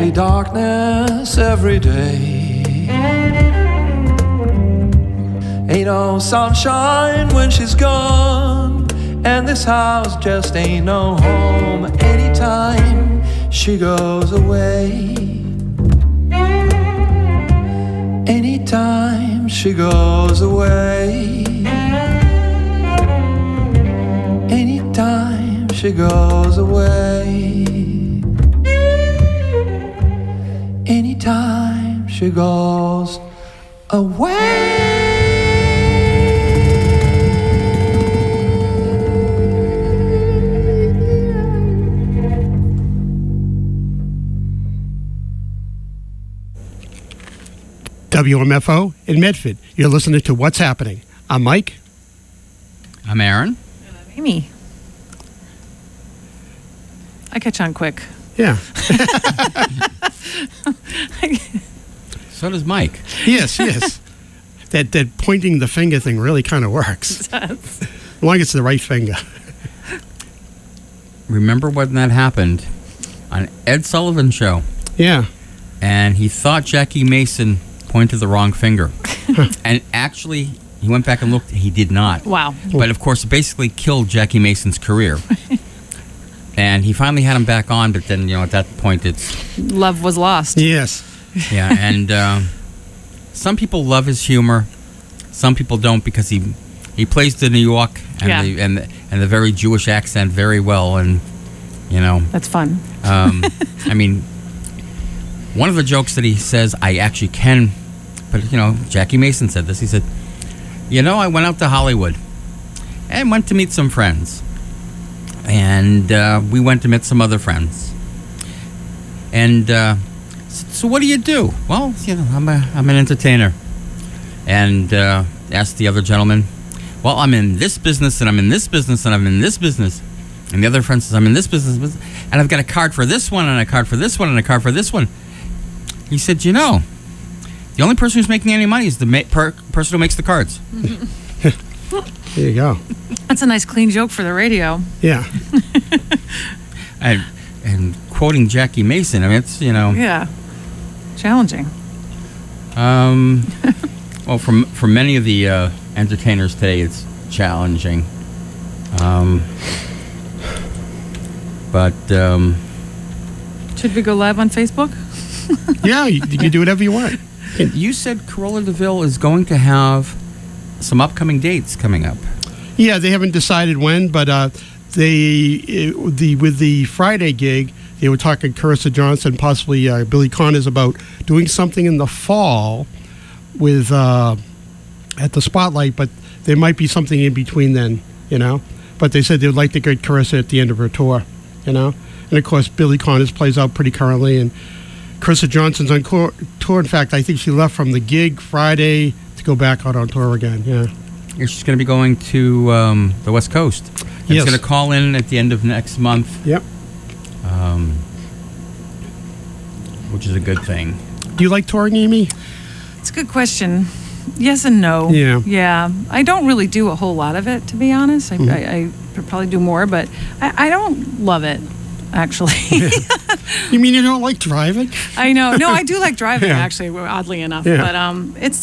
only darkness every day. Ain't no sunshine when she's gone, and this house just ain't no home anytime she goes away. Anytime she goes away. Anytime she goes away. Anytime she goes away. WMFO in Medford. You're listening to What's Happening. I'm Mike. I'm Aaron. And I'm Amy. I catch on quick. Yeah. So does Mike. Yes. That pointing the finger thing really kind of works. It does. As long as it's the right finger. Remember when that happened on Ed Sullivan's show? Yeah. And he thought Jackie Mason pointed the wrong finger. And actually, he went back and looked. He did not. Wow. But, of course, it basically killed Jackie Mason's career. And he finally had him back on, but then, at that point, it's... Love was lost. Yes. Yeah, and some people love his humor. Some people don't because he plays the New York and the very Jewish accent very well, and, That's fun. I mean... One of the jokes that he says, I actually can, but, Jackie Mason said this. He said, I went out to Hollywood and went to meet some friends. And we went to meet some other friends. And so what do you do? Well, I'm an entertainer. And asked the other gentleman, well, I'm in this business, and I'm in this business, and I'm in this business. And the other friend says, I'm in this business, and I've got a card for this one, and a card for this one, and a card for this one. He said, the only person who's making any money is the person who makes the cards. There you go. That's a nice clean joke for the radio. Yeah. and quoting Jackie Mason, I mean, it's, Yeah. Challenging. Well, for many of the entertainers today, it's challenging. But... Should we go live on Facebook? Yeah, you can do whatever you want. And you said Corolla DeVille is going to have some upcoming dates coming up. Yeah, they haven't decided when, but with the Friday gig, they were talking Carissa Johnson, possibly Billy Connors, about doing something in the fall with at the Spotlight, but there might be something in between then, But they said they would like to get Carissa at the end of her tour, And of course, Billy Connors plays out pretty currently, and Carissa Johnson's on tour. In fact, I think she left from the gig Friday to go back out on tour again. Yeah. She's going to be going to the West Coast. Yes. She's going to call in at the end of next month. Yep. Which is a good thing. Do you like touring, Amy? It's a good question. Yes and no. Yeah. Yeah. I don't really do a whole lot of it, to be honest. I could probably do more, but I don't love it, actually. You mean you don't like driving? I know. No, I do like driving, Yeah. actually, oddly enough. Yeah. But it's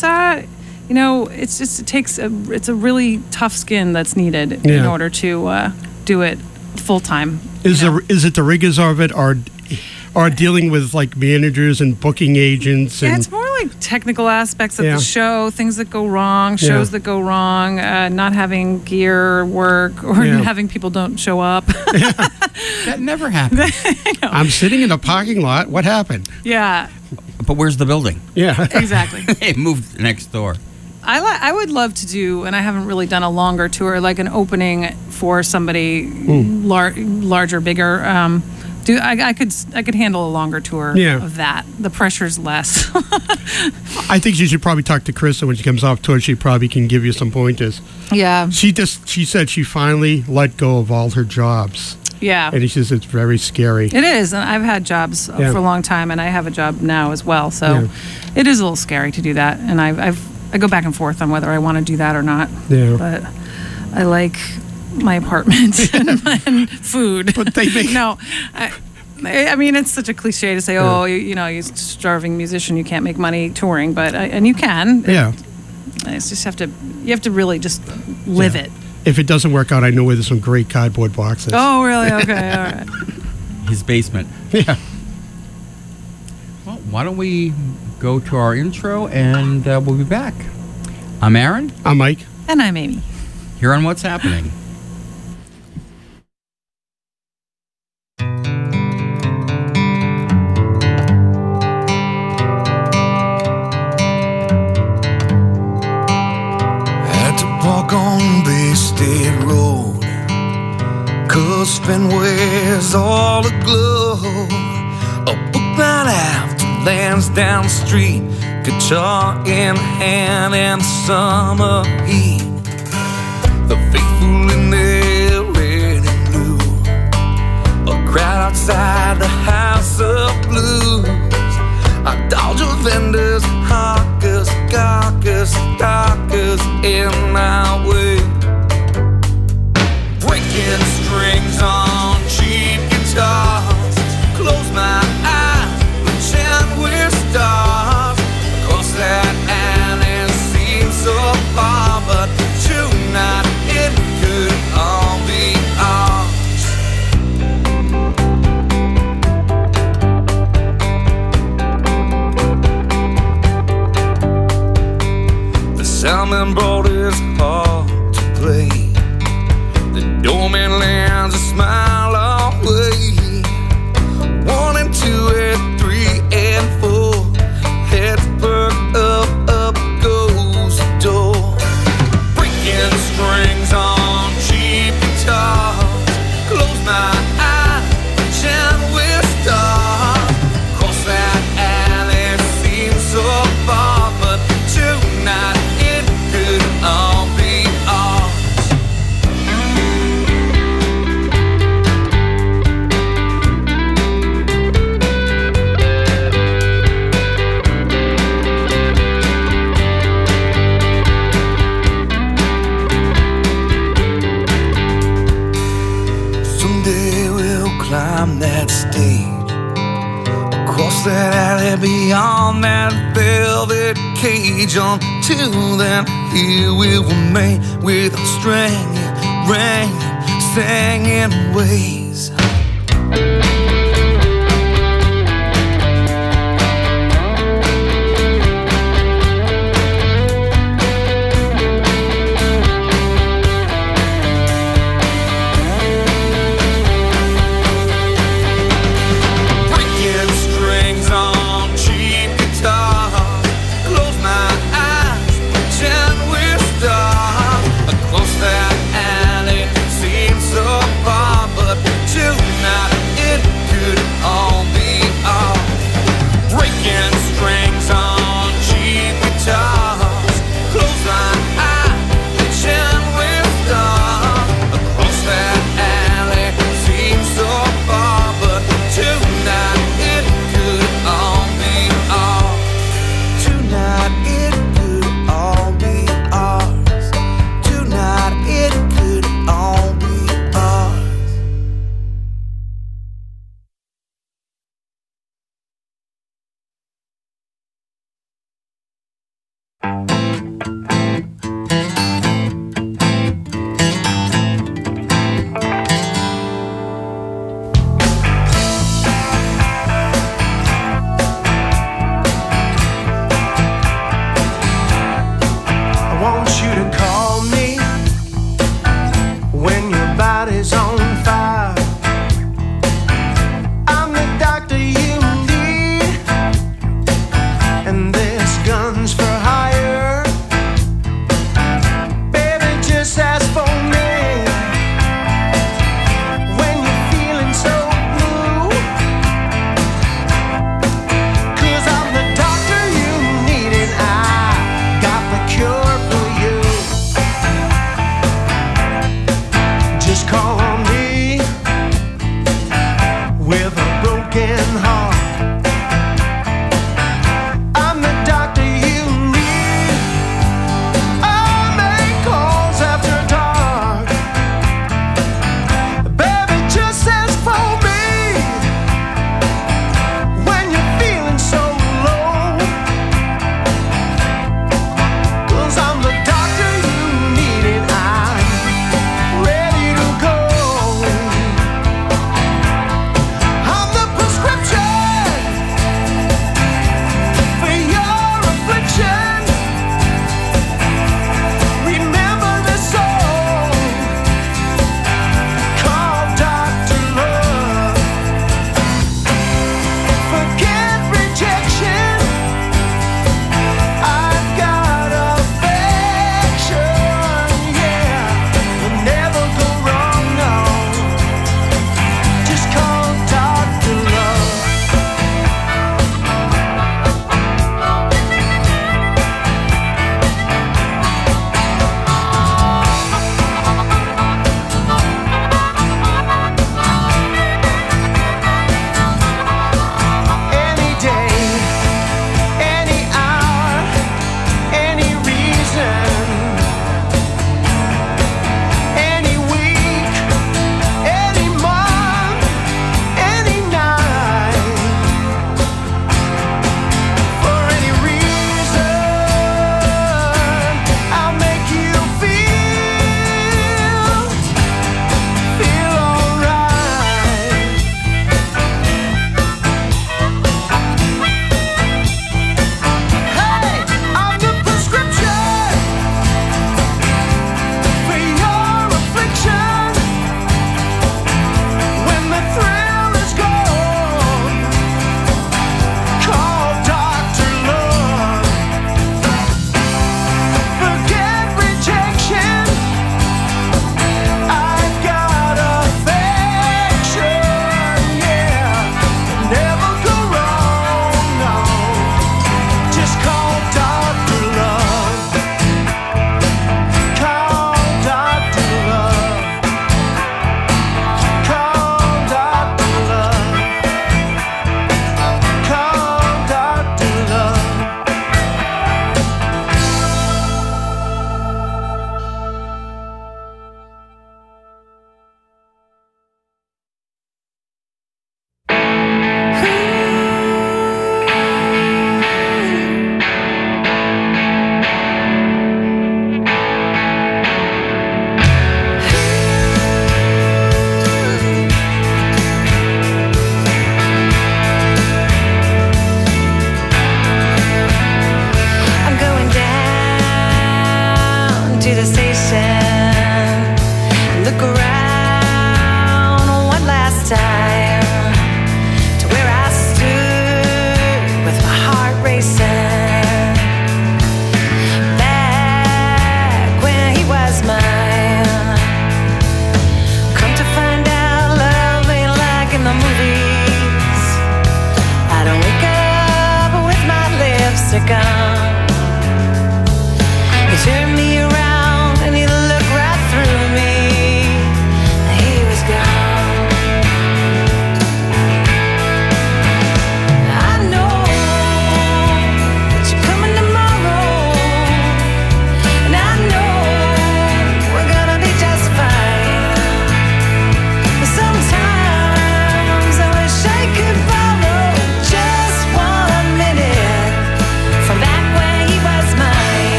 it's a really tough skin that's needed in Yeah. order to do it full time. Is it the rigors of it, or dealing with like managers and booking agents? And Yeah, it's more like technical aspects of Yeah. the show, things that go wrong, shows that go wrong, not having gear work, or Yeah. having people don't show up. That never happened. I'm sitting in a parking lot. What happened? Yeah, But where's the building? Yeah. exactly. They moved next door. I would love to do, and I haven't really done a longer tour, like an opening for somebody larger, bigger. I could handle a longer tour of that. The pressure's less. I think you should probably talk to Krista when she comes off tour. She probably can give you some pointers. Yeah. She said she finally let go of all her jobs. Yeah. And she says it's very scary. It is, and I've had jobs for a long time, and I have a job now as well. So it is a little scary to do that, and I go back and forth on whether I want to do that or not. Yeah. But I like my apartment and food. But they make I mean, it's such a cliche to say, you're a starving musician, you can't make money touring, but and you can. Yeah. It's just you have to really just live it. If it doesn't work out, I know where there's some great cardboard boxes. Oh, really? Okay, all right. His basement. Yeah. Well, why don't we go to our intro and we'll be back. I'm Aaron. I'm Mike. And I'm Amy. Here on What's Happening. Walk on Bay State Road, 'cause Fenway's all aglow. A book night after lands down the street, guitar in hand and summer heat. The faithful in their red and blue, a crowd outside the House of Blues. I dodge a vendors, hawkers, gawkers, talkers in my way. Breaking strings on cheap guitars, close my eyes, pretend we're stars. Across that alley seems so far, but tonight it could all be ours. Salmon boat is hard to play. The doorman lands a smile away. 1 and 2 and 3 and 4. Heads perk up goes the door. Breaking strings on cheap guitars. Close my eyes, pretend we're stars. Cross that alley seems so far, but tonight could all be ours. Someday we'll climb that stage, across that alley, beyond that velvet cage. Until then, here we will remain with our string, ring, singing ways. Breaking strings on cheap guitar, close my eyes, pretend we're stars. Across that alley seems so far, but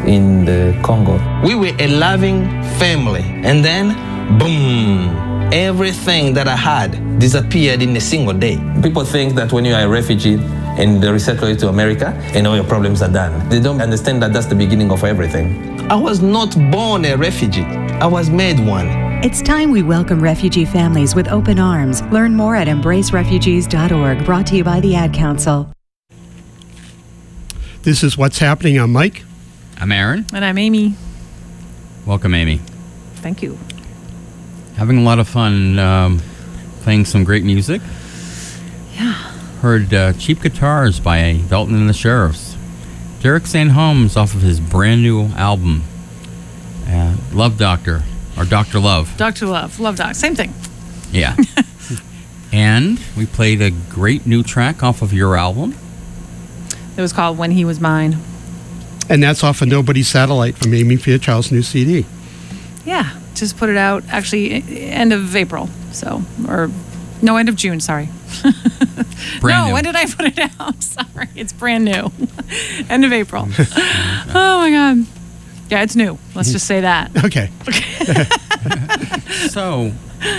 in the Congo. We were a loving family, and then, boom, everything that I had disappeared in a single day. People think that when you are a refugee and they resettle you to America, and all your problems are done. They don't understand that that's the beginning of everything. I was not born a refugee. I was made one. It's time we welcome refugee families with open arms. Learn more at embracerefugees.org, brought to you by the Ad Council. This is What's Happening. I'm Mike. I'm Aaron. And I'm Amy. Welcome, Amy. Thank you. Having a lot of fun playing some great music. Yeah. Heard Cheap Guitars by Velton and the Sheriffs. Derek St. Holmes off of his brand new album, Love Doctor, or Dr. Love. Dr. Love. Love Doc. Same thing. Yeah. And we played a great new track off of your album. It was called When He Was Mine. And that's off of Nobody's Satellite from Amy Fairchild's new CD. Yeah. Just put it out actually end of April. End of June, sorry. Brand new. When did I put it out? Sorry. It's brand new. End of April. Oh my God. Yeah, it's new. Let's just say that. Okay. So,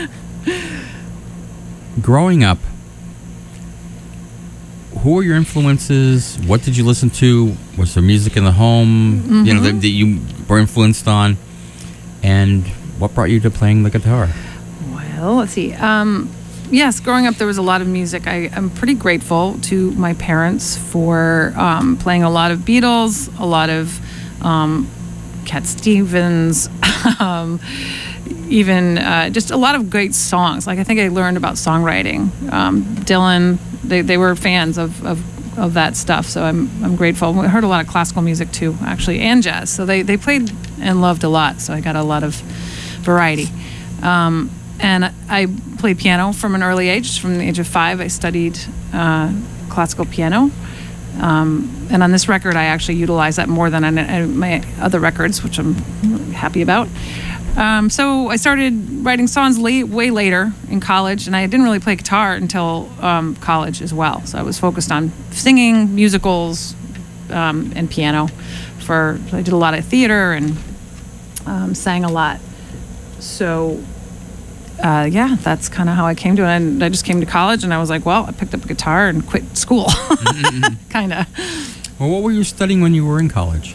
growing up, who were your influences? What did you listen to? Was there music in the home, that you were influenced on? And what brought you to playing the guitar? Well, let's see. Yes, growing up, there was a lot of music. I'm pretty grateful to my parents for playing a lot of Beatles, a lot of Cat Stevens, even just a lot of great songs. Like, I think I learned about songwriting. Dylan, they were fans of that stuff, so I'm grateful. We heard a lot of classical music too, actually, and jazz. So they played and loved a lot, so I got a lot of variety. And I played piano from an early age. From the age of 5, I studied classical piano. And on this record, I actually utilize that more than on my other records, which I'm happy about. So I started writing songs way later in college, and I didn't really play guitar until college as well. So I was focused on singing, musicals, and piano. I did a lot of theater and sang a lot. So that's kind of how I came to it. And I just came to college, and I was like, well, I picked up a guitar and quit school, kind of. Well, what were you studying when you were in college?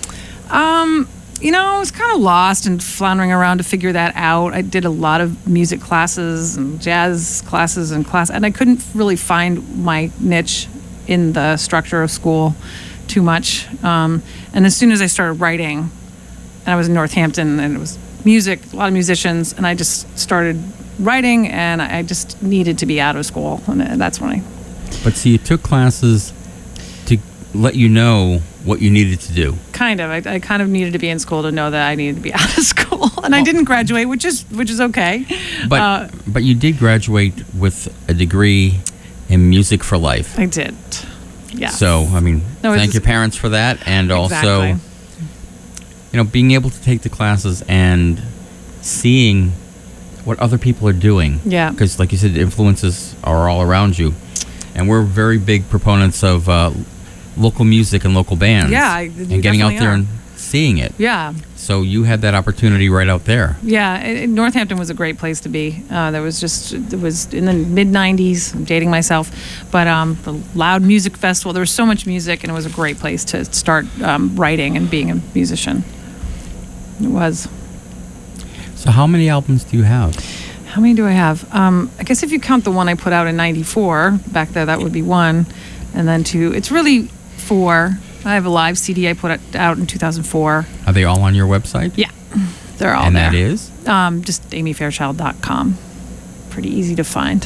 I was kind of lost and floundering around to figure that out. I did a lot of music classes and jazz classes and I couldn't really find my niche in the structure of school too much. And as soon as I started writing, and I was in Northampton, and it was music, a lot of musicians, and I just started writing, and I just needed to be out of school, and that's when But see, you took classes to let you know what you needed to do. Kind of. I kind of needed to be in school to know that I needed to be out of school, and I didn't graduate, which is okay. But you did graduate with a degree in music for life. I did. Yeah. So thank your parents for that, and exactly. Also, being able to take the classes and seeing what other people are doing. Yeah. Because, like you said, influences are all around you. And we're very big proponents of local music and local bands. Yeah. And getting out there and seeing it. Yeah. So you had that opportunity right out there. Yeah. Northampton was a great place to be. It was in the mid-'90s. I'm dating myself. But the Loud Music Festival, there was so much music, and it was a great place to start writing and being a musician. It was. So how many albums do you have? How many do I have? I guess if you count the one I put out in '94, back there, that would be 1. And then 2. It's really 4. I have a live CD I put out in 2004. Are they all on your website? Yeah. They're all and there. And that is? Just amyfairchild.com. Pretty easy to find.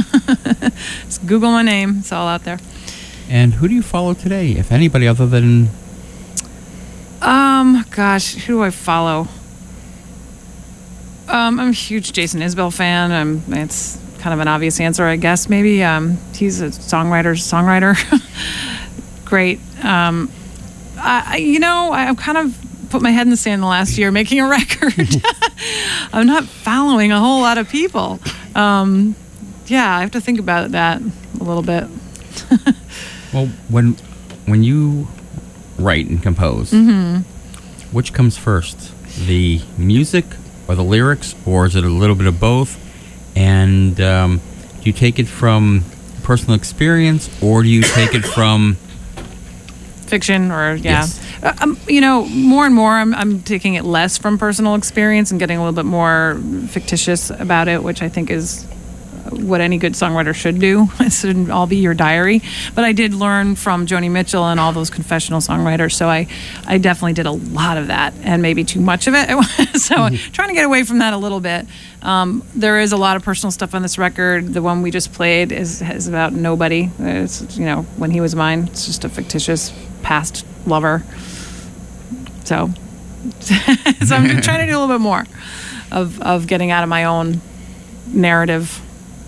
Just Google my name. It's all out there. And who do you follow today, if anybody, other than... Gosh, who do I follow? I'm a huge Jason Isbell fan. It's kind of an obvious answer, I guess, maybe. He's a songwriter. Great. I've kind of put my head in the sand the last year making a record. I'm not following a whole lot of people. I have to think about that a little bit. Well, when you write and compose, which comes first? The music or the lyrics, or is it a little bit of both? And do you take it from personal experience, or do you take it from fiction? Or Yes. More and more I'm taking it less from personal experience and getting a little bit more fictitious about it, which I think is what any good songwriter should do. It shouldn't all be your diary. But I did learn from Joni Mitchell and all those confessional songwriters, so I definitely did a lot of that, and maybe too much of it. So trying to get away from that a little bit. There is a lot of personal stuff on this record. The one we just played is about nobody. It's, when he was mine. It's just a fictitious past lover. So I'm trying to do a little bit more of getting out of my own narrative.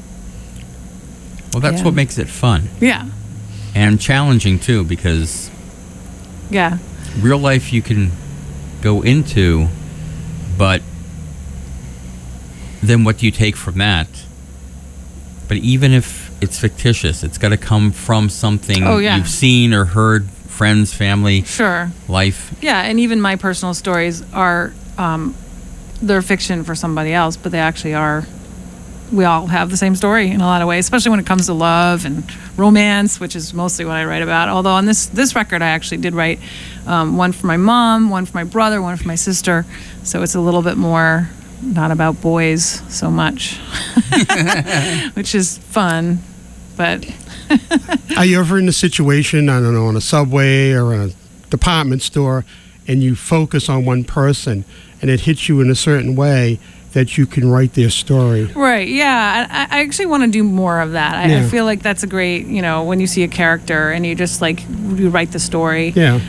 Well, that's what makes it fun. Yeah. And challenging, too, because real life you can go into, but then what do you take from that? But even if it's fictitious, it's got to come from something you've seen or heard, friends, family, life. Yeah, and even my personal stories are, they're fiction for somebody else, but they actually are. We all have the same story in a lot of ways, especially when it comes to love and romance, which is mostly what I write about. Although on this record, I actually did write one for my mom, one for my brother, one for my sister. So it's a little bit more not about boys so much, which is fun. But are you ever in a situation, I don't know, in a subway or in a department store, and you focus on one person and it hits you in a certain way that you can write their story? Right, yeah. I actually want to do more of that. I feel like that's a great, when you see a character and you just you write the story. Yeah.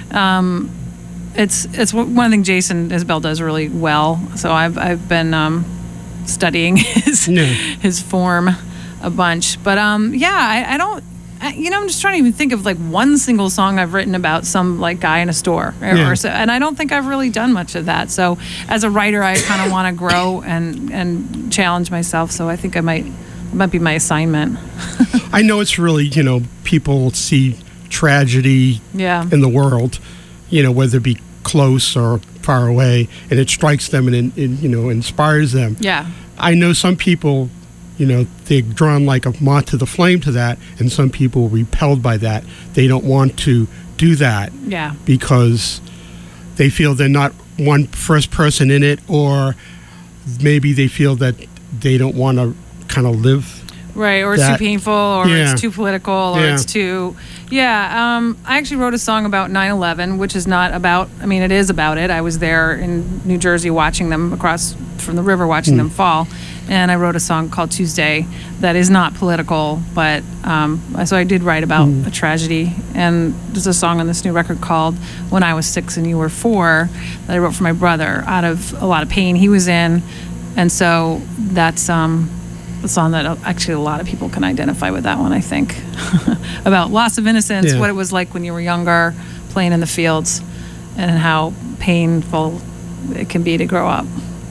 It's one thing Jason Isbell does really well. So I've been studying his form a bunch. But I don't. I'm just trying to even think of one single song I've written about some guy in a store, or so, and I don't think I've really done much of that. So as a writer, I kind of want to grow and challenge myself. So I think it might be my assignment. I know it's really people see tragedy in the world, whether it be close or far away, and it strikes them and inspires them. Yeah, I know some people. They're drawn like a moth to the flame to that, and some people are repelled by that. They don't want to do that because they feel they're not one first person in it, or maybe they feel that they don't want to kind of live. Right, or it's too painful, or it's too political, or it's too... I actually wrote a song about 9/11, which is not about... it is about it. I was there in New Jersey watching them across from the river, watching them fall. And I wrote a song called Tuesday that is not political, but... so I did write about a tragedy. And there's a song on this new record called When I Was 6 and You Were 4 that I wrote for my brother out of a lot of pain he was in. And so that's... a song that actually a lot of people can identify with that one, I think. About loss of innocence, what it was like when you were younger, playing in the fields, and how painful it can be to grow up.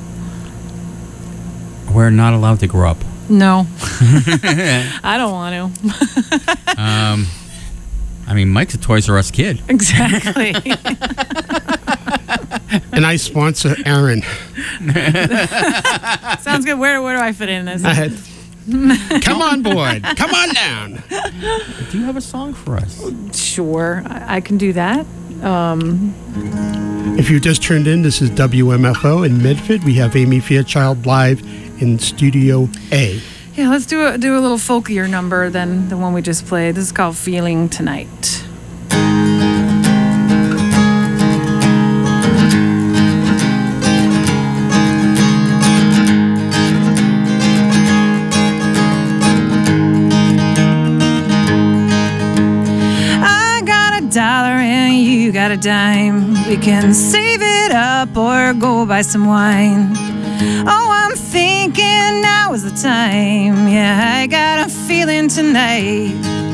We're not allowed to grow up. No. I don't want to. Mike's a Toys R Us kid. Exactly. And I sponsor Aaron. Sounds good. Where do I fit in this? Come on board. Come on down. Do you have a song for us? Sure. I can do that. If you just turned in, this is WMFO in Medford. We have Amy Fairchild live in Studio A. Yeah, let's do a little folkier number than the one we just played. This is called Feeling Tonight. $1 and you got a dime. We can save it up or go buy some wine. Oh, I'm thinking now is the time. Yeah, I got a feeling tonight.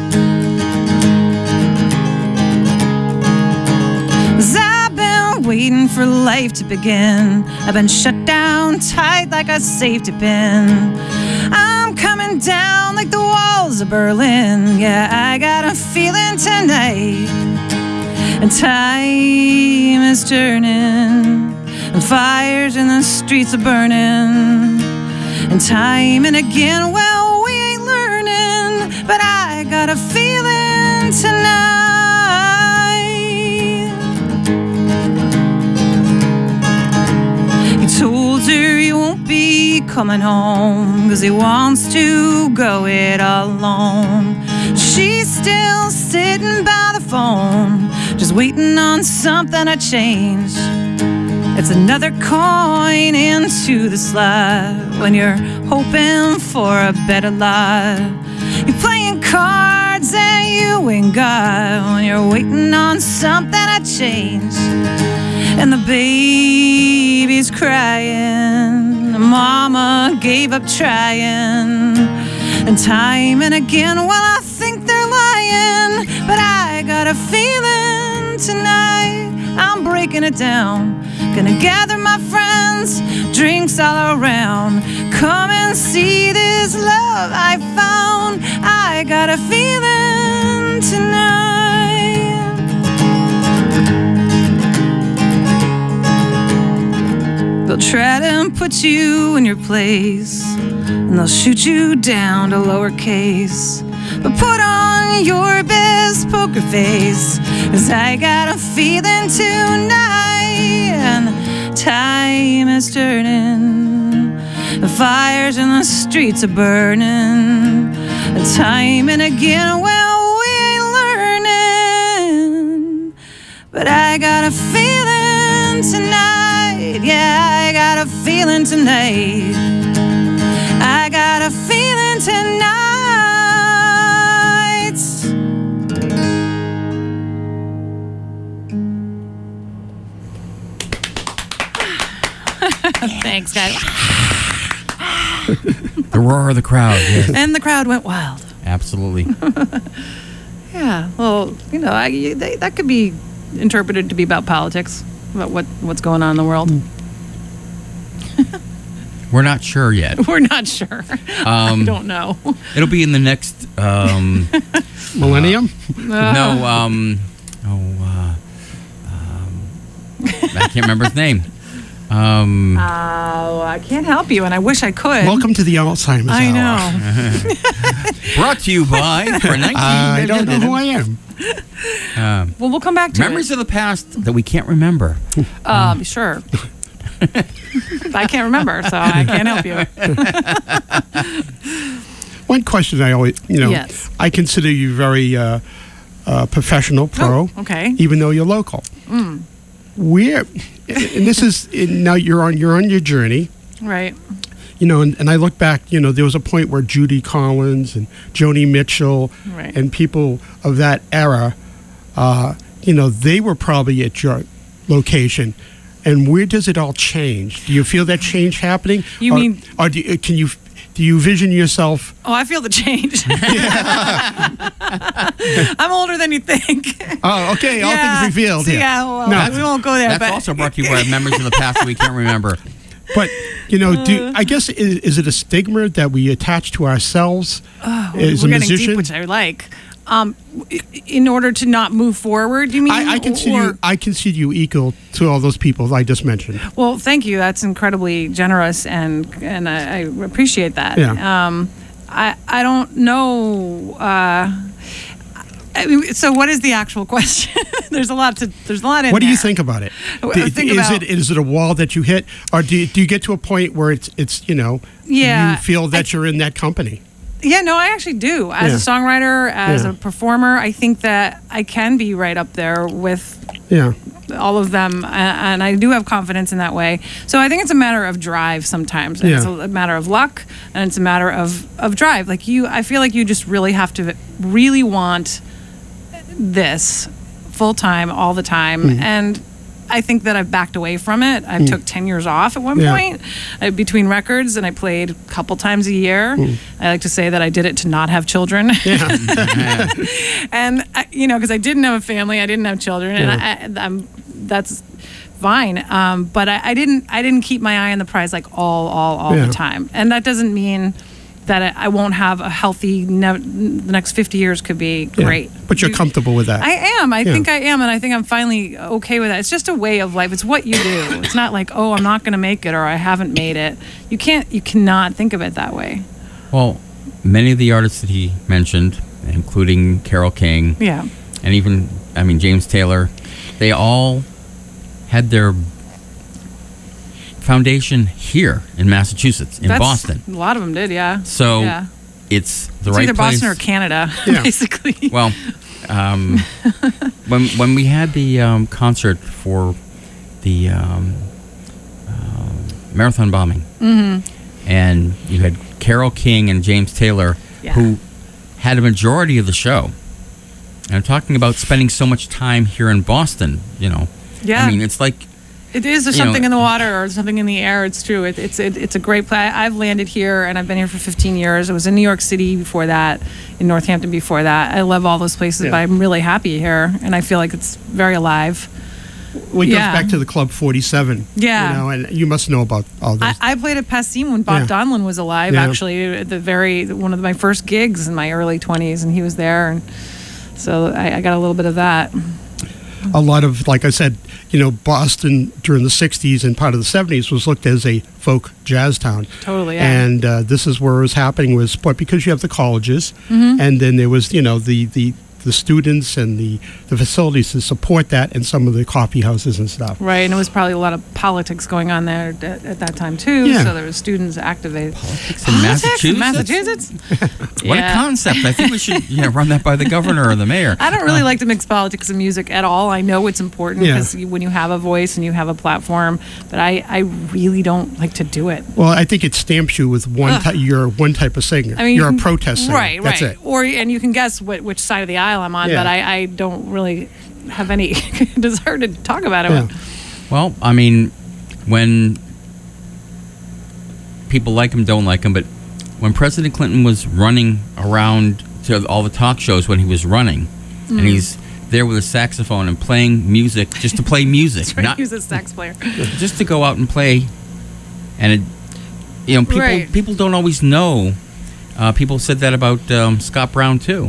'Cause I've been waiting for life to begin. I've been shut down tight like a safety pin. I'm coming down like the walls of Berlin. Yeah, I got a feeling tonight. and time is turning, and fires in the streets are burning, and time and again, well, we ain't learning, but I got a feeling tonight. He told her he won't be coming home, 'cause he wants to go it alone. She's still sitting by the phone, just waiting on something to change. It's another coin into the slot when you're hoping for a better lot. You're playing cards and you ain't got when you're waiting on something to change. And the baby's crying, the mama gave up trying, and time and again, well, I think they're lying, but I got a feeling tonight I'm breaking it down. Gonna gather my friends, drinks all around, come and see this love I found. I got a feeling tonight. They'll try to put you in your place, and they'll shoot you down to lowercase. But put on your best poker face, 'cause I got a feeling tonight. And time is turning, the fires in the streets are burning, and time and again, well, we ain't learning, but I got a feeling tonight. Yeah, I got a feeling tonight. I got a feeling tonight. Thanks, guys. The roar of the crowd. Yes. And the crowd went wild. Absolutely. Yeah. Well, you know, that could be interpreted to be about politics, about what's going on in the world. We're not sure yet. We're not sure. I don't know. It'll be in the next millennium. No. I can't remember his name. I can't help you, and I wish I could. Welcome to the Alzheimer's I Hour. know. Brought to you by for 19. I don't know who I am. Well, we'll come back to memories of the past that we can't remember. Sure. I can't remember, so I can't help you. One question I always, Yes. I consider you very professional, pro. Oh, okay. Even though you're local. Where, and this is now you're on your journey, right? And I look back. There was a point where Judy Collins and Joni Mitchell, right, and people of that era, they were probably at your location. And where does it all change? Do you feel that change happening? Or do you vision yourself? Oh, I feel the change. I'm older than you think. Oh, okay. All things revealed. Yeah. Well, no, we won't go there. That's also brought to you by memories of the past that we can't remember. But I guess is it a stigma that we attach to ourselves as a musician? Deep, which I like. In order to not move forward, you mean? I consider you equal to all those people I just mentioned. Well, thank you. That's incredibly generous, and I appreciate that. Yeah. I don't know. So, what is the actual question? There's a lot in there. What do you think about it? Is it a wall that you hit, or do you get to a point where it's you feel that you're in that company? Yeah, no, I actually do. As a songwriter, as a performer, I think that I can be right up there with all of them, and I do have confidence in that way. So I think it's a matter of drive sometimes. And it's a matter of luck, and it's a matter of drive. Like I feel like you just really have to really want this full time, all the time, and I think that I've backed away from it. I took 10 years off at one point between records, and I played a couple times a year. I like to say that I did it to not have children. And, because I didn't have a family, I didn't have children, and that's fine. But I didn't keep my eye on the prize like all the time. And that doesn't mean that I won't have a healthy, the next 50 years could be great. But you're comfortable with that. I am. I think I am. And I think I'm finally okay with that. It's just a way of life. It's what you do. It's not like, oh, I'm not going to make it or I haven't made it. You cannot think of it that way. Well, many of the artists that he mentioned, including Carole King, and even, James Taylor, they all had their foundation here in Massachusetts, in Boston. A lot of them did, yeah. So it's the right either place. Boston or Canada, basically. Well, when we had the concert for the marathon bombing, and you had Carole King and James Taylor, who had a majority of the show. And I'm talking about spending so much time here in Boston, Yeah. It's like... It is. There's something in the water or something in the air. It's true. It's a great place. I've landed here, and I've been here for 15 years. I was in New York City before that, in Northampton before that. I love all those places, but I'm really happy here, and I feel like it's very alive. Well, it goes back to the Club 47. Yeah. And you must know about all those. I played at Passim when Bob Donlin was alive, actually, at one of my first gigs in my early 20s, and he was there. And so I got a little bit of that. A lot of, like I said, Boston during the 60s and part of the 70s was looked as a folk jazz town. Totally, yeah. And this is where it was happening was because you have the colleges, and then there was, the students and the facilities to support that, and some of the coffee houses and stuff. Right, and it was probably a lot of politics going on there at that time too. Yeah. So there were students activated. Politics in Massachusetts? What a concept! I think we should run that by the governor or the mayor. I don't really like to mix politics and music at all. I know it's important because when you have a voice and you have a platform, but I really don't like to do it. Well, I think it stamps you with you're one type of singer. You're a protest singer. Right, That's right. it. And you can guess which side of the aisle I'm on, but I don't really have any desire to talk about it. Yeah. Well, when people like him, don't like him, but when President Clinton was running around to all the talk shows when he was running, and he's there with a saxophone and playing music just to play music. That's right, he was a sax player. Just to go out and play. And, people don't always know. People said that about Scott Brown, too.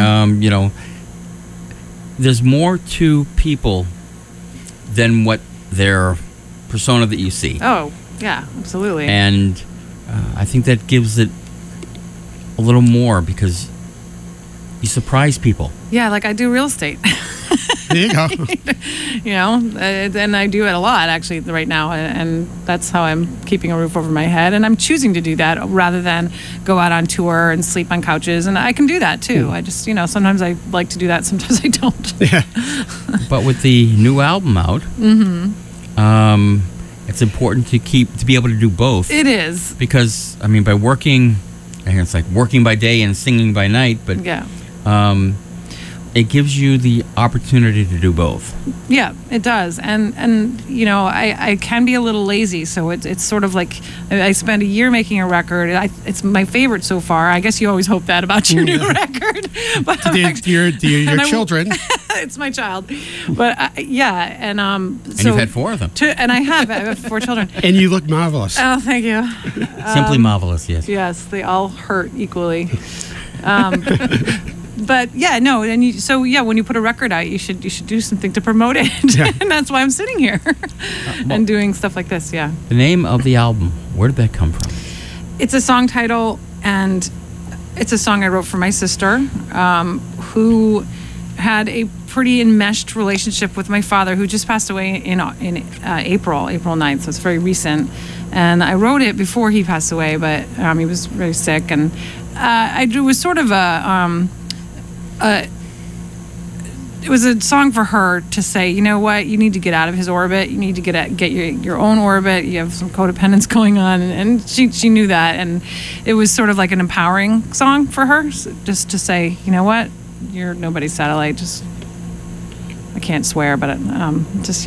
There's more to people than what their persona that you see. Oh, yeah, absolutely. And I think that gives it a little more because you surprise people. Yeah, like I do real estate. There you go. And I do it a lot actually right now, and that's how I'm keeping a roof over my head, and I'm choosing to do that rather than go out on tour and sleep on couches, and I can do that too. I just, sometimes I like to do that, sometimes I don't. Yeah. But with the new album out, it's important to be able to do both. It is. Because, by working, it's like working by day and singing by night, but it gives you the opportunity to do both. Yeah, it does. And I can be a little lazy, so it's sort of like I spent a year making a record. It's my favorite so far. I guess you always hope that about your new record. But your children. It's my child. But and and you've had 4 of them. And I have 4 children. And you look marvelous. Oh, thank you. Simply marvelous, yes. Yes, they all hurt equally. But when you put a record out, you should do something to promote it, and that's why I'm sitting here and doing stuff like this. Yeah. The name of the album, where did that come from? It's a song title, and it's a song I wrote for my sister, who had a pretty enmeshed relationship with my father, who just passed away in April 9th, so it's very recent. And I wrote it before he passed away, but he was very sick, and it was sort of it was a song for her to say, you know what, you need to get out of his orbit. You need to get your own orbit. You have some codependence going on, and she knew that, and it was sort of like an empowering song for her, just to say, you know what, you're nobody's satellite. Just, I can't swear, but just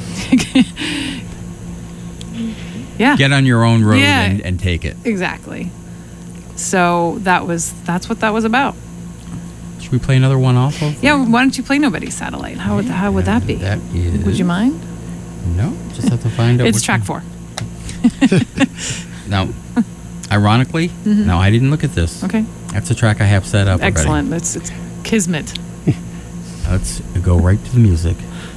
yeah. Get on your own road and take it. Exactly. So that's what that was about. Should we play another one off of? Yeah, why don't you play Nobody's Satellite? How would that be? That is... Would you mind? No, just have to find out. It's track 4. Now, ironically, no, I didn't look at this. Okay. That's a track I have set up. Excellent. It's kismet. Let's go right to the music.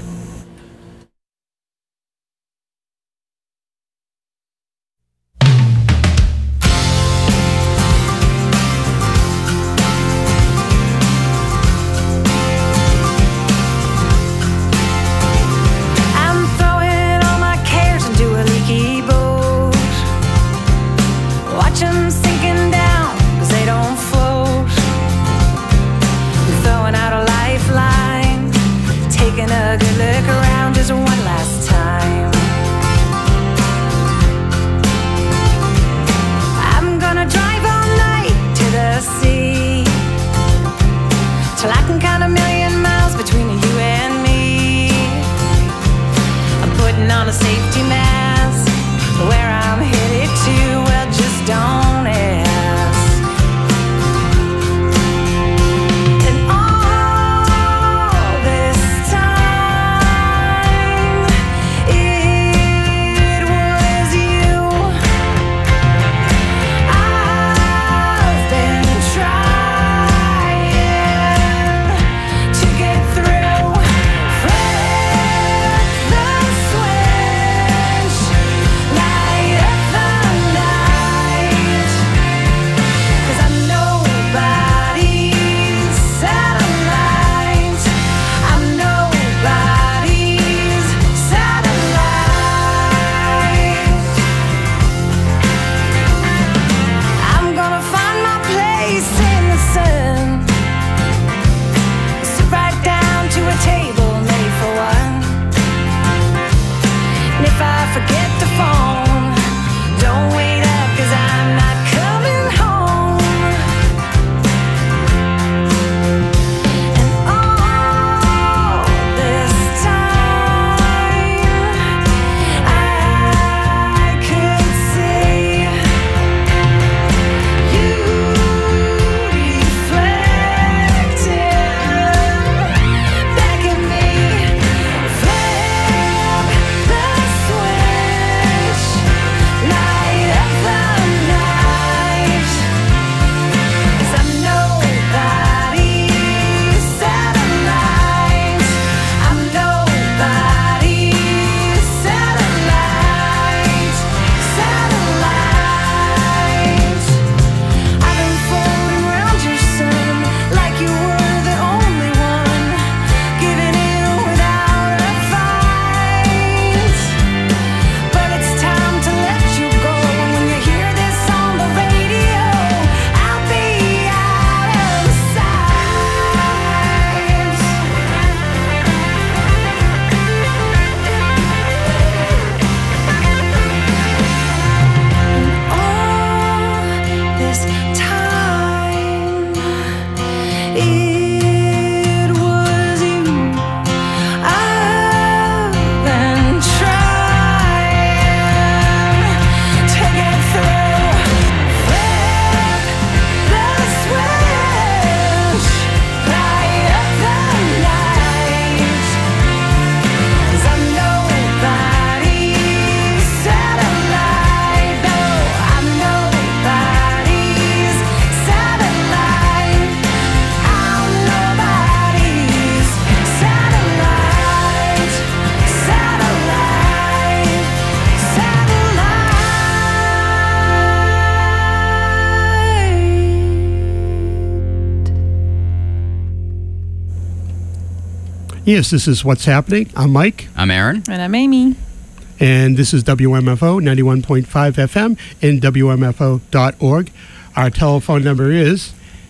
Yes, this is What's Happening. I'm Mike. I'm Aaron. And I'm Amy. And this is WMFO 91.5 FM and WMFO.org. Our telephone number is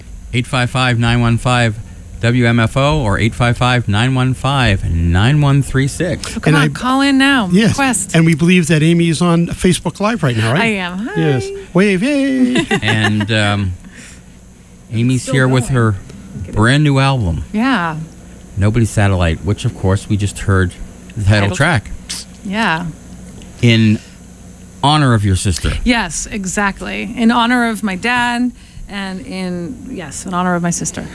855-915-WMFO or 855-915-9136. So come on, call in now. Yes. Request. And we believe that Amy is on Facebook Live right now, right? I am. Hi. Yes. Wave, yay. And Amy's here with her brand new album. Yeah. Nobody's Satellite, which, of course, we just heard the title track. Yeah. In honor of your sister. Yes, exactly. In honor of my dad and in honor of my sister.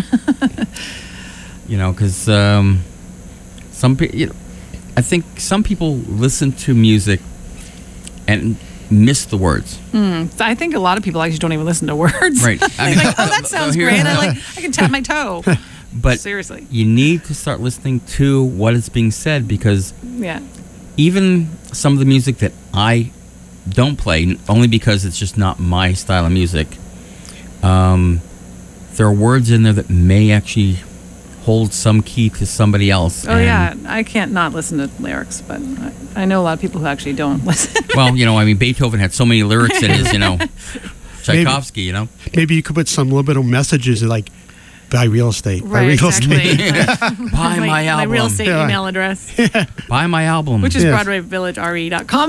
You know, because I think some people listen to music and miss the words. I think a lot of people actually don't even listen to words. Right. I mean, like, oh, that sounds great. I can tap my toe. But seriously, you need to start listening to what is being said, because even some of the music that I don't play, only because it's just not my style of music, there are words in there that may actually hold some key to somebody else. Oh, yeah. I can't not listen to lyrics, but I know a lot of people who actually don't listen. Well, Beethoven had so many lyrics in his, Tchaikovsky, Maybe you could put some little messages like, buy real estate. Right, buy real exactly. estate. Buy my album. My real estate email address. Buy my album. Which is BroadwayVillageRE.com.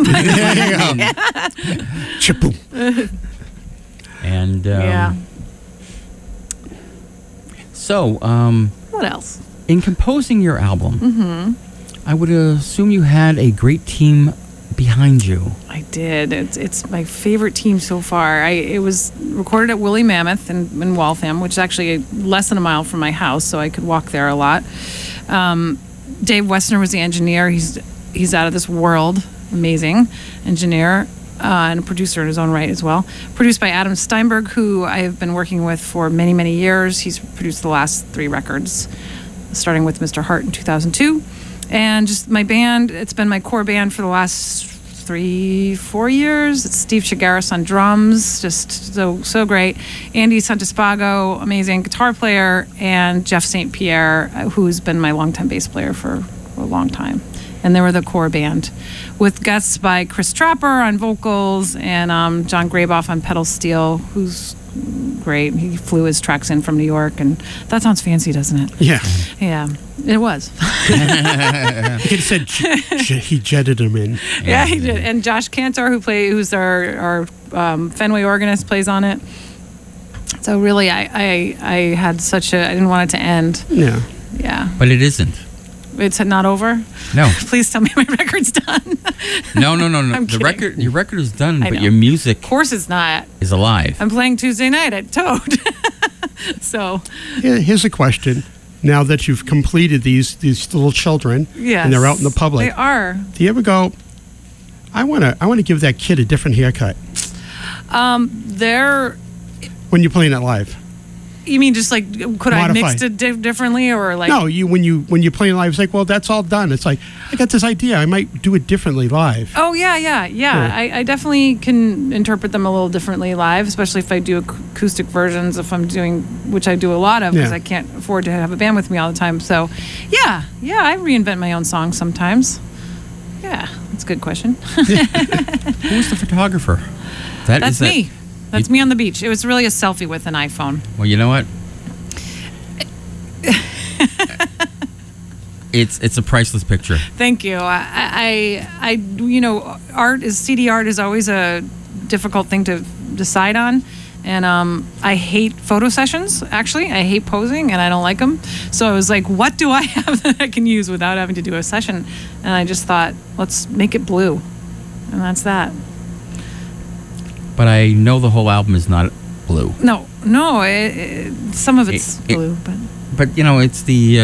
Chaboom. And, So, what else? In composing your album, I would assume you had a great team behind you. I did. It's my favorite team so far. It was recorded at Woolly Mammoth in Waltham, which is actually less than a mile from my house, so I could walk there a lot. Dave Wessner was the engineer. He's out of this world. Amazing engineer. And a producer in his own right as well. Produced by Adam Steinberg, who I have been working with for many, many years. He's produced the last 3 records, starting with Mr. Heart in 2002. And just my band, it's been my core band for the last 3-4 years. It's Steve Chagaris on drums, just so great. Andy Santispago, amazing guitar player, and Jeff St. Pierre, who's been my longtime bass player for a long time. And they were the core band, with guests by Chris Trapper on vocals and John Graboff on pedal steel, who's great. He flew his tracks in from New York, and that sounds fancy, doesn't it? Yeah. Yeah, it was. He said he jetted him in. Yeah, he did. And Josh Cantor, who's our Fenway organist, plays on it. So really, I had I didn't want it to end. Yeah. Yeah. But it isn't. It's not over? No. Please tell me my record's done. No. I'm kidding. Your record is done, I but know. your music Of course it's not. is alive. I'm playing Tuesday night at Toad. So. Here's a question. Now that you've completed these little children, Yes. and they're out in the public, They are. do you ever go, I want to give that kid a different haircut They're. when you're playing it live? You mean just like, could I Modify. mix it differently, or like? No, when you're playing live, it's like, well, that's all done. It's like, I got this idea. I might do it differently live. Oh yeah. I definitely can interpret them a little differently live, especially if I do acoustic versions. If I'm doing, which I do a lot of, because I can't afford to have a band with me all the time. So, yeah, I reinvent my own songs sometimes. Yeah, that's a good question. Who's the photographer? That's me. That's me on the beach. It was really a selfie with an iPhone. Well, you know what? It's a priceless picture. Thank you. I CD art is always a difficult thing to decide on. And I hate photo sessions, actually. I hate posing, and I don't like them. So I was like, what do I have that I can use without having to do a session? And I just thought, let's make it blue. And that's that. But I know the whole album is not blue. No, some of it's blue, but it's the.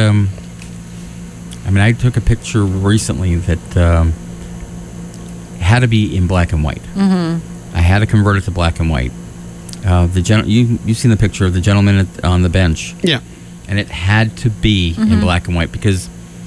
I took a picture recently that had to be in black and white. Mm-hmm. I had to convert it to black and white. You've seen the picture of the gentleman on the bench. Yeah, and it had to be in black and white because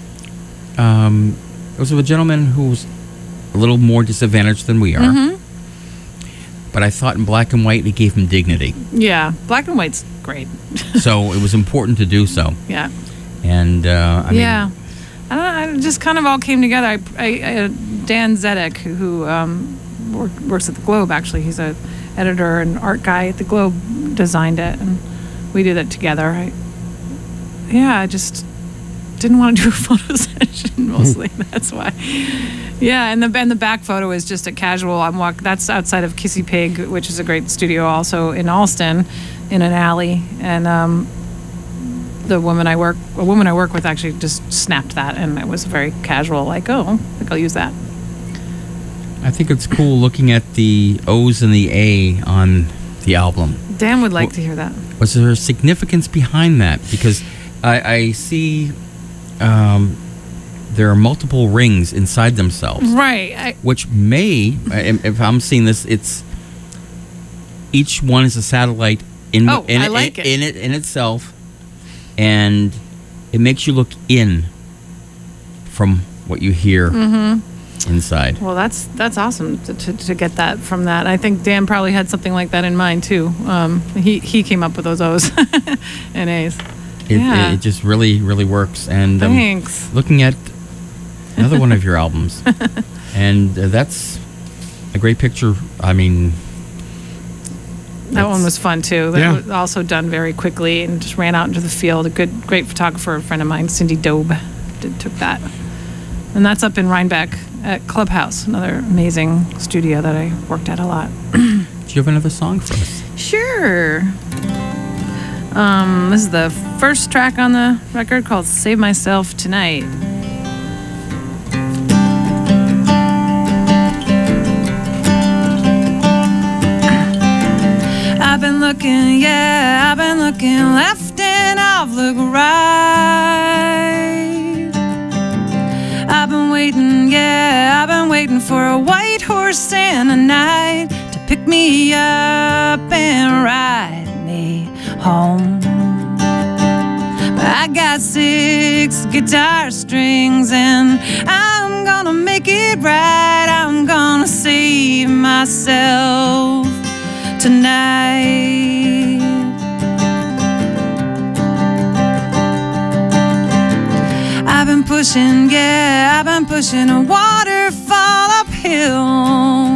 it was a gentleman who was a little more disadvantaged than we are. Mm-hmm. But I thought in black and white, it gave him dignity. Yeah, black and white's great. So it was important to do so. Yeah. And, I mean... Yeah. I don't know, it just kind of all came together. Dan Zedek, who works at the Globe, actually. He's an editor and art guy at the Globe, designed it, and we did it together. I just didn't want to do a photo session, mostly. That's why. Yeah, and the back photo is just a casual. That's outside of Kissy Pig, which is a great studio, also in Alston, in an alley. And a woman I work with actually just snapped that, and it was very casual. Like, oh, I think I'll use that. I think it's cool looking at the O's and the A on the album. Dan would like to hear that. Was there a significance behind that? Because I see there are multiple rings inside themselves. Right. Which may, if I'm seeing this, it's each one is a satellite in itself, and it makes you look in from what you hear inside. Well, that's awesome to get that from that. I think Dan probably had something like that in mind too. He came up with those O's and A's. It just really, really works. And thanks. Looking at another one of your albums, and that's a great picture. I mean, that one was fun too. That was also done very quickly and just ran out into the field. Great photographer, a friend of mine, Cindy Dobe, took that. And that's up in Rhinebeck at Clubhouse, another amazing studio that I worked at a lot. Do you have another song for us? Sure. This is the first track on the record called Save Myself Tonight. I've been looking left and I've looked right. I've been waiting for a white horse and a knight to pick me up and ride me home. But I got 6 guitar strings and I'm gonna make it right. I'm gonna save myself tonight. I've been pushing a waterfall uphill.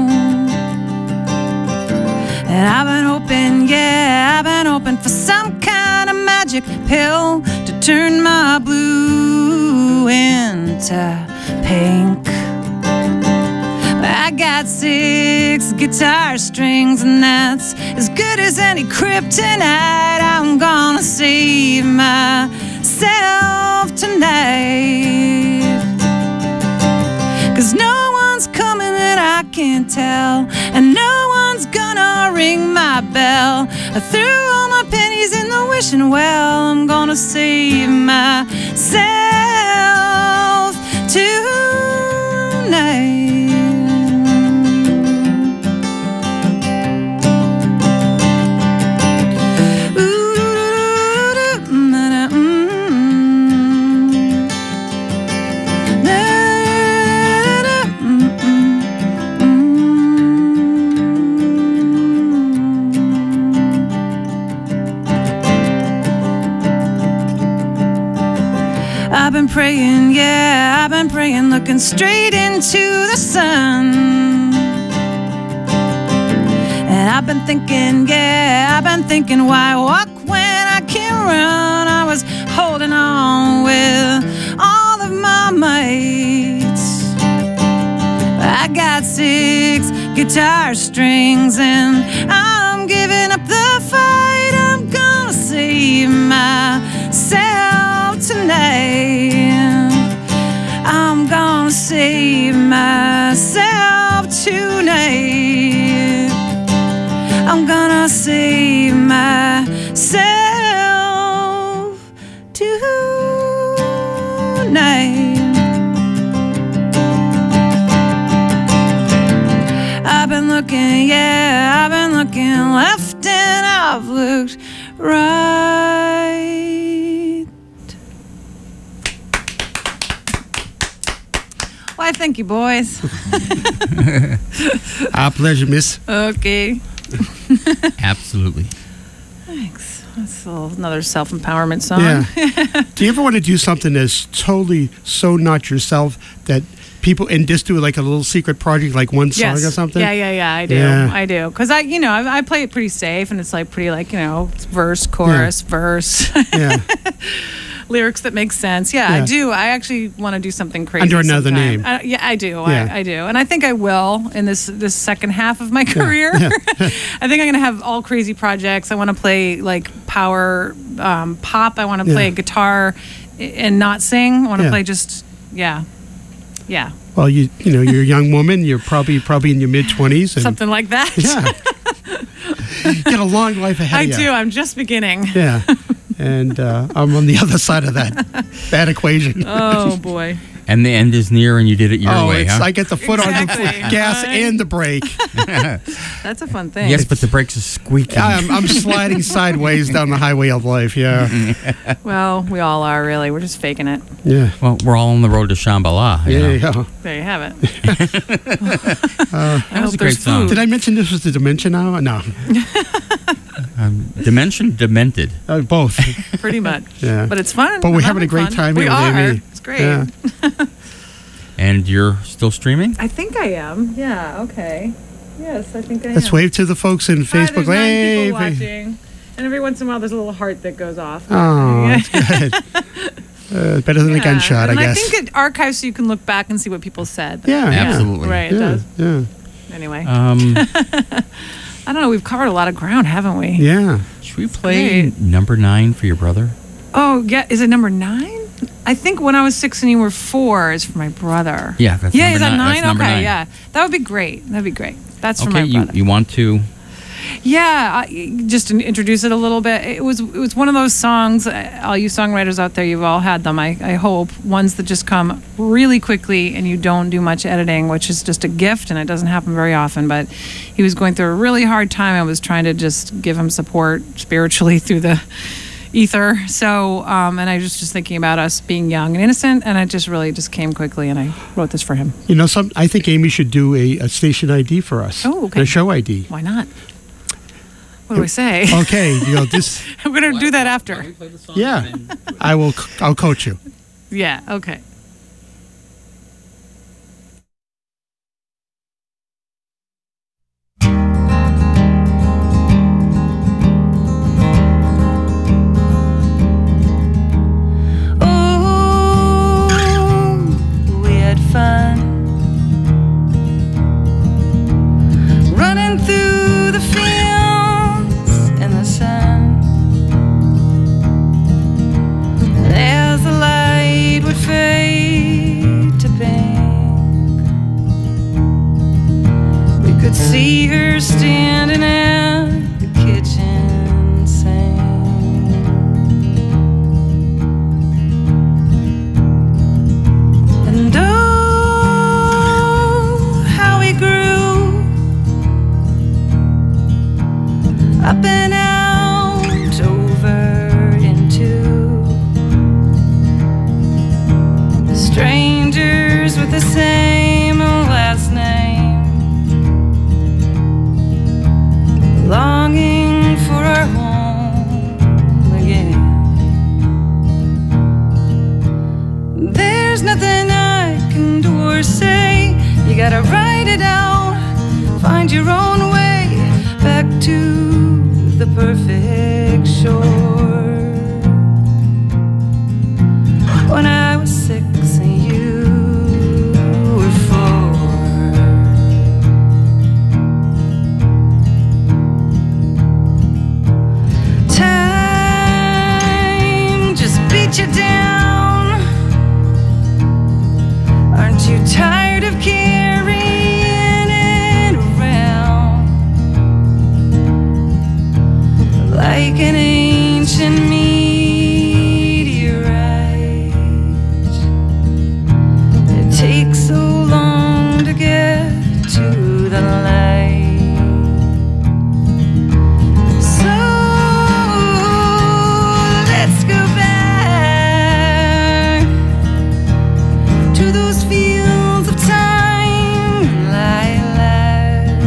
And I've been hoping for some kind of magic pill to turn my blue into pink. But I got 6 guitar strings and that's as good as any kryptonite. I'm gonna save myself tonight. 'Cause no one's coming that I can't tell, and no one's gonna ring my bell. I threw all my pennies in the wishing well. I'm gonna save myself tonight. I've been praying, looking straight into the sun. And I've been thinking, why walk when I can run? I was holding on with all of my might. I got 6 guitar strings and I'm giving up the fight. I'm gonna save myself tonight. I'm gonna save myself tonight. I'm gonna save myself tonight. I've been looking left and I've looked right. Why, thank you, boys. Our pleasure, miss. Okay. Absolutely. Thanks. That's another self-empowerment song. Yeah. Do you ever want to do something that's totally so not yourself that people, and just do like a little secret project, like one song or something? Yeah, I do. Yeah. I do. Because I play it pretty safe, and it's like pretty like, it's verse, chorus, verse. Yeah. Lyrics that make sense. Yeah, I do. I actually want to do something crazy under another sometime. name. Yeah, I do. Yeah. I do. And I think I will in this second half of my career. Yeah. I think I'm going to have all crazy projects. I want to play like power pop. I want to play guitar and not sing. I want to play just, yeah. Well, you're a young woman. You're probably in your mid-20s. Something like that. Yeah. You got a long life ahead of you. I do. I'm just beginning. Yeah. And I'm on the other side of that equation. Oh, boy. And the end is near, and you did it your way, huh? I get the foot on the gas and the brake. That's a fun thing. Yes, but the brakes are squeaky. I'm sliding sideways down the highway of life, yeah. Well, we all are, really. We're just faking it. Yeah. Well, we're all on the road to Shambhala. Yeah. There you have it. That was a great song. Did I mention this was the Dimension Hour? No. Dimension, demented. Both. Pretty much. Yeah. But it's fun. But we're having a great time We here with are. Amy. It's great. Yeah. And you're still streaming? I think I am. Yeah, okay. Yes, I think I am. Let's wave to the folks in Facebook. Hi, there's 9 people Hey. watching. And every once in a while, there's a little heart that goes off. Oh, that's good. Better than a gunshot, and I guess. I think it archives so you can look back and see what people said. Yeah, absolutely. Right, it does. Yeah. Anyway. I don't know. We've covered a lot of ground, haven't we? Yeah. Should we play number 9 for your brother? Oh, yeah. Is it number 9? I think when I was 6 and you were 4 is for my brother. Yeah, that's yeah, number is that 9? That's number okay, 9. yeah. That would be great. That'd be great. That's for my Okay, brother. you want to... Yeah, just to introduce it a little bit. It was one of those songs. All you songwriters out there, you've all had them. I hope ones that just come really quickly and you don't do much editing, which is just a gift, and it doesn't happen very often. But he was going through a really hard time. I was trying to just give him support spiritually through the ether. So, and I was just thinking about us being young and innocent, and it just really just came quickly. And I wrote this for him. You know, I think Amy should do a station ID for us. Oh, okay. A show ID. Why not? What do I say? Okay, this. I'm going to do that after. Yeah, I'll coach you. Yeah. Okay. Oh, we had fun running through the fields in the sun. And as the light would fade to pink, we could see her standing at the kitchen sink. And oh, how we grew up and out over into strangers with the same last name, longing for our home again. There's nothing I can do or say. You gotta write it out, find your own way back to the perfect shore. When I was 6 and you were 4, time just beat you down. Aren't you tired of carrying it around like an ancient meteorite? It takes so long to get to the light. So let's go back to those fields of time, lilac,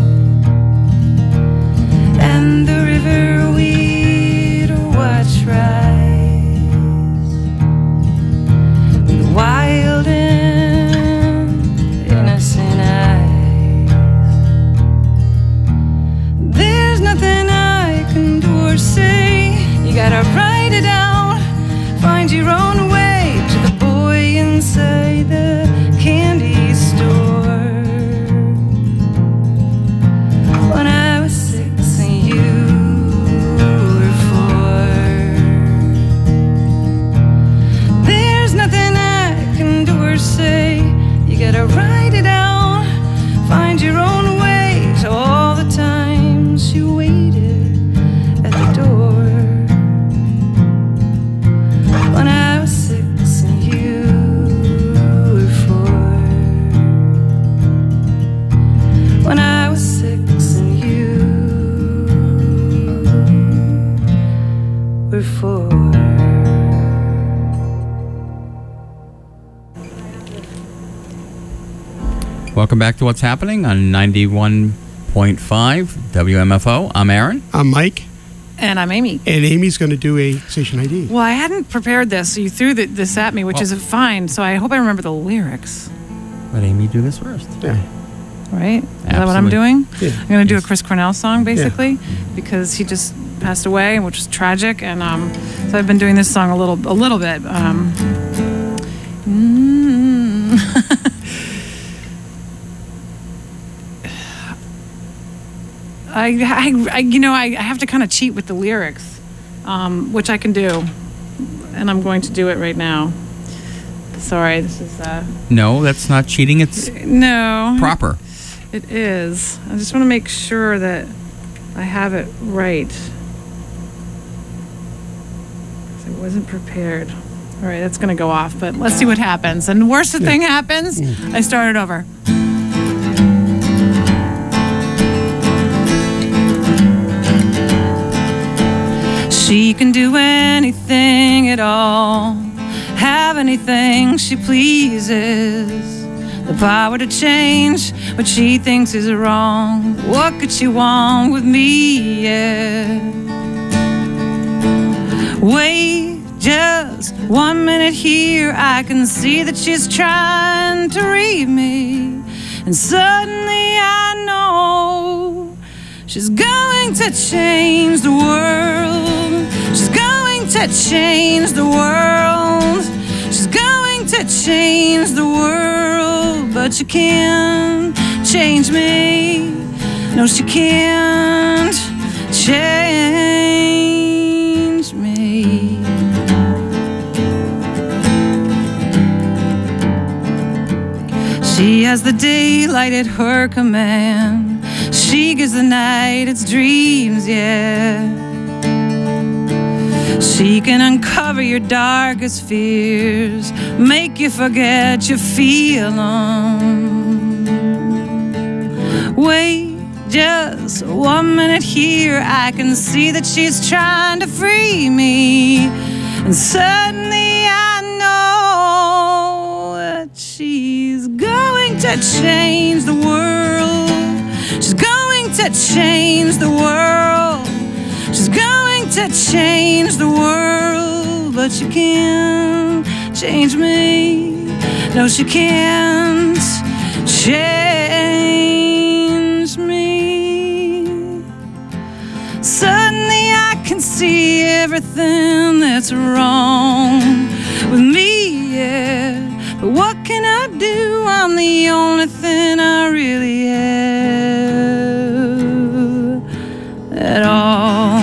and the river we'd watch rise, with wild and innocent eyes. There's nothing I can do or say. You gotta write it out, find your own way to the boy inside the candy store. When I was 6 and you were 4, there's nothing I can do or say. You gotta write it out, find your own way to all the times you waited at the door. Welcome back to What's Happening on 91.5 WMFO. I'm Aaron. I'm Mike. And I'm Amy. And Amy's going to do a station ID. Well, I hadn't prepared this, so you threw this at me, which is fine. So I hope I remember the lyrics. Let Amy do this first. Yeah. Right? Is that what I'm doing? Yeah. I'm going to do a Chris Cornell song, basically, because he just passed away, which was tragic. And so I've been doing this song a little bit. I have to kind of cheat with the lyrics, which I can do, and I'm going to do it right now. Sorry, this is No, that's not cheating. It's proper. It is. I just want to make sure that I have it right. 'Cause I wasn't prepared. All right, that's going to go off, but let's see what happens. And the worst thing happens, I start it over. She can do anything at all, have anything she pleases. The power to change what she thinks is wrong. What could she want with me, yeah? Wait just 1 minute here, I can see that she's trying to read me. And suddenly I know she's going to change the world. She's going to change the world. She's going to change the world. But she can't change me. No, she can't change me. She has the daylight at her command. She gives the night its dreams, yeah. She can uncover your darkest fears, make you forget you feel them. Wait just 1 minute here, I can see that she's trying to free me. And suddenly I know that she's going to change the world. She's going to change the world. She's going to change the world. But she can't change me. No, she can't change me. Suddenly I can see everything that's wrong with me, yeah. But what can I do? I'm the only thing I really have at all.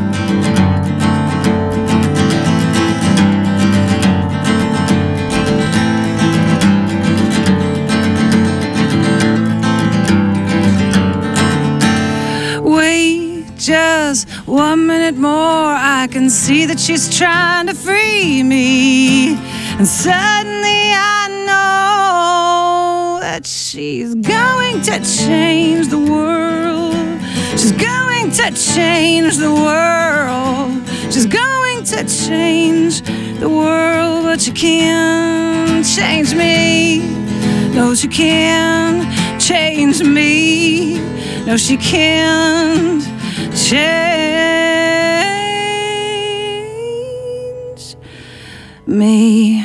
Wait just 1 minute more, I can see that she's trying to free me. And suddenly I know that she's going to change the world. She's going to change the world. She's going to change the world. But she can't change me. No, she can't change me. No, she can't change me.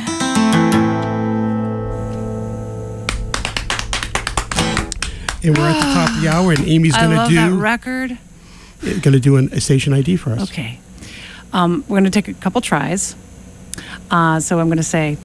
And we're at the top of the hour, and Amy's going to do that record. Going to do a station ID for us. Okay, we're going to take a couple tries. So I'm going to say